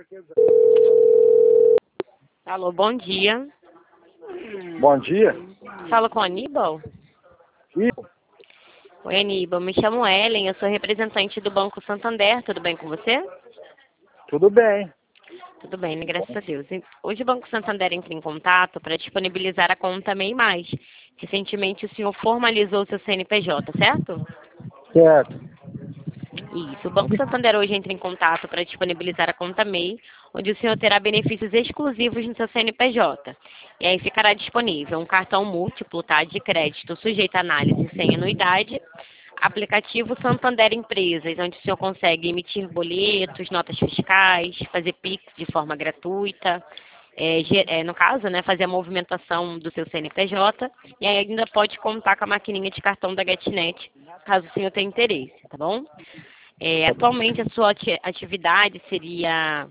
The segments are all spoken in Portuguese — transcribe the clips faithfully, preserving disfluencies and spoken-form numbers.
Alô, bom dia. Bom dia. Fala com o Aníbal? Sim. Oi, Aníbal. Me chamo Ellen, eu sou representante do Banco Santander. Tudo bem com você? Tudo bem. Tudo bem, né? Graças a Deus. Hoje o Banco Santander entra em contato para disponibilizar a conta MEI Mais. Recentemente o senhor formalizou o seu C N P J, certo? Certo. Isso. O Banco Santander hoje entra em contato para disponibilizar a conta MEI, onde o senhor terá benefícios exclusivos no seu C N P J. E aí ficará disponível um cartão múltiplo, tá, de crédito sujeito a análise sem anuidade, aplicativo Santander Empresas, onde o senhor consegue emitir boletos, notas fiscais, fazer Pix de forma gratuita, é, é, no caso, né, fazer a movimentação do seu C N P J, e aí ainda pode contar com a maquininha de cartão da GetNet, caso o senhor tenha interesse, tá bom? É, atualmente a sua ati atividade seria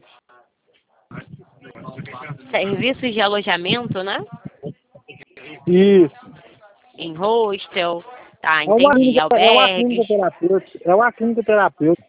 serviços de alojamento, né? Isso. Em hostel, tá, É uma entendi, clínica, é uma clínica albergues. terapêutica. É uma clínica terapêutica.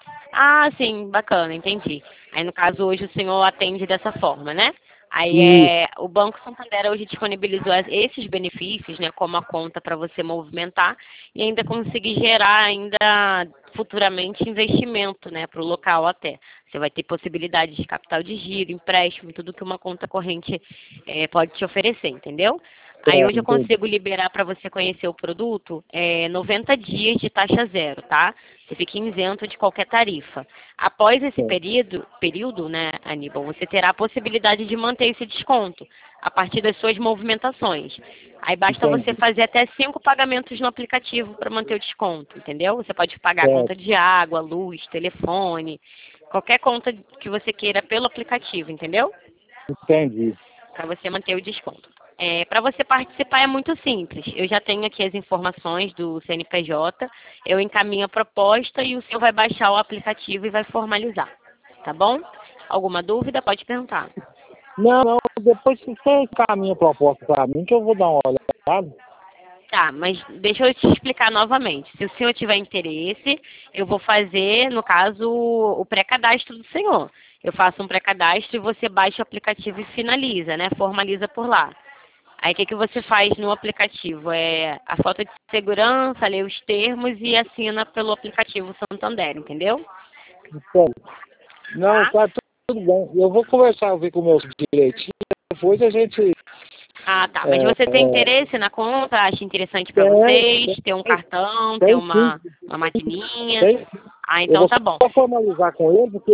Ah, sim, bacana, entendi. Aí no caso hoje o senhor atende dessa forma, né? Aí Isso. é, o Banco Santander hoje disponibilizou es- esses benefícios, né, como a conta para você movimentar e ainda conseguir gerar ainda futuramente investimento, né, para o local até. Você vai ter possibilidade de capital de giro, empréstimo, tudo que uma conta corrente eh, pode te oferecer, entendeu? Aí Certo, hoje eu entendi. consigo liberar para você conhecer o produto é, noventa dias de taxa zero, tá? Você fica isento de qualquer tarifa. Após esse Certo. período, período, né, Aníbal, você terá a possibilidade de manter esse desconto a partir das suas movimentações. Aí basta você Entendi. fazer até cinco pagamentos no aplicativo para manter o desconto, entendeu? Você pode pagar a conta Certo. de água, luz, telefone, qualquer conta que você queira pelo aplicativo, entendeu? Entendi. Para você manter o desconto. É, para você participar é muito simples. Eu já tenho aqui as informações do C N P J, eu encaminho a proposta e o senhor vai baixar o aplicativo e vai formalizar. Tá bom? Alguma dúvida? Pode perguntar. Não, não. Depois que você encaminha a proposta para mim, que eu vou dar uma olhada. Tá, mas deixa eu te explicar novamente. Se o senhor tiver interesse, eu vou fazer, no caso, o pré-cadastro do senhor. Eu faço um pré-cadastro e você baixa o aplicativo e finaliza, né? Formaliza por lá. Aí o que, que você faz no aplicativo? É a foto de segurança, lê os termos e assina pelo aplicativo Santander, entendeu? Então, não, Tá? tá tudo bem. Eu vou conversar ver com meus direitinho. Depois a gente... Ah, tá. Mas É, você tem é, interesse na conta? Acha interessante para tem, vocês? Ter um tem, cartão, ter tem sim. uma, uma maquininha? Tem. Ah, Eu então vou tá bom. só formalizar com ele, porque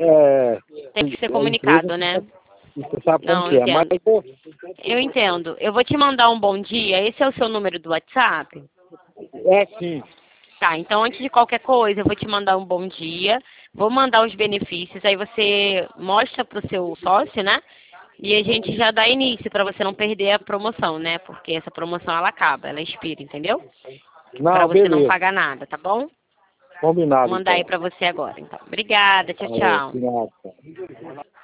é, Tem que ser a empresa, comunicado, né? você sabe como Não, que é. Mas, entendo. Eu entendo. Eu vou te mandar um bom dia. Esse é o seu número do WhatsApp? é sim. Tá, então antes de qualquer coisa, eu vou te mandar um bom dia, vou mandar os benefícios, aí você mostra pro seu sócio, né? E a gente já dá início para você não perder a promoção, né? Porque essa promoção ela acaba, ela expira, entendeu? Para Não, você não beleza. pagar nada, tá bom? Vou Combinado, mandar aí então. para você agora, então. Obrigada, tchau, Falou, tchau. obrigado.